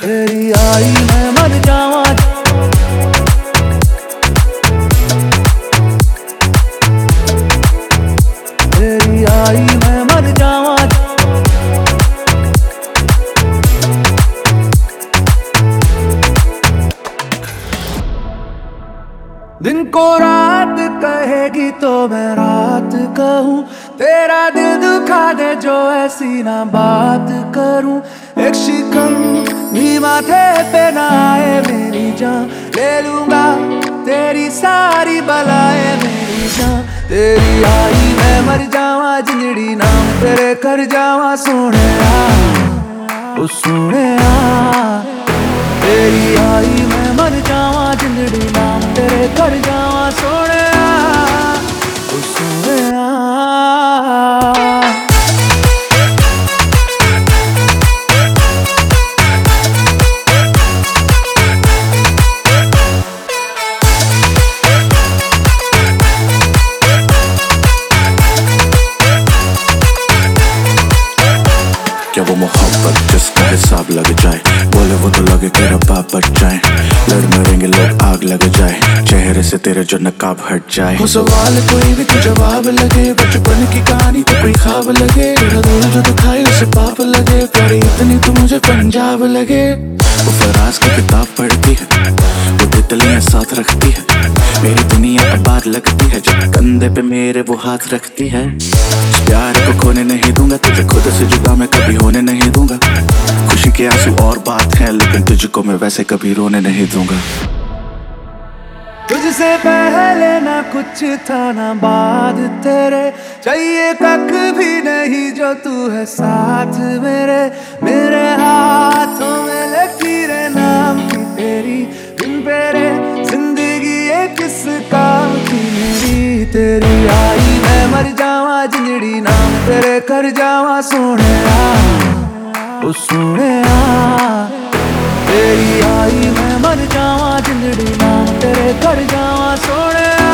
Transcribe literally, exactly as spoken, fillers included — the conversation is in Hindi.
तेरी आई मैं मर जावा, तेरी आई मैं मर जावा। दिन को रात कहेगी तो मैं रात कहूँ, तेरा दिल दुखा दे जो ऐसी ना बात करूँ। एक शिकन भी माथे पे ना आए मेरी जान, ले लूंगा तेरी सारी बलाएं मेरी जान। तेरी आई मैं मर जावा, जिंदड़ी नाम तेरे कर जावा सोने ओ सोने। तेरी आई मैं मर जावा, जिंदड़ी नाम तेरे कर जावा सोने ओ सोने। क्या वो मोहब्बत जिसका हिसाब लग जाए, बोले वो तो लगे तेरा बाप बच जाए। लड़ मरेंगे लोग आग लग जाए, चेहरे से तेरे जो नकाब हट जाए। हो सवाल कोई भी तो जवाब लगे, बचपन की कहानी तो कोई ख्वाब लगे। तेरा दिल जो दुखाए उसे पाप लगे, प्यारी इतनी तो मुझे पंजाब लगे। वो फराज की किताब पढ़ती है, वो तितलियां साथ रखती है। मेरी दुनिया आबाद लगती है जब कंधे पे मेरे वो हाथ रखती है। प्यार को खोने नहीं दूंगा, तुझे खुद से जुदा मैं कभी होने नहीं दूंगा। खुशी के आंसू और बात है, लेकिन तुझको मैं वैसे कभी रोने नहीं दूंगा। तुझसे पहले ना कुछ था ना बाद तेरे, चाहिए कख भी नहीं जो तू है साथ मेरे। मेरे हाथों में लकीरें नाम की तेरी, बिन तेरे जिंदगी ये किस काम की मेरी। तेरी आई मैं मर जावा, जिंदड़ी नाम तेरे कर जावा सोने ओ सोने। तेरी आई मैं मर जावा, जिंदड़ी नाम तेरे कर जावा सोने।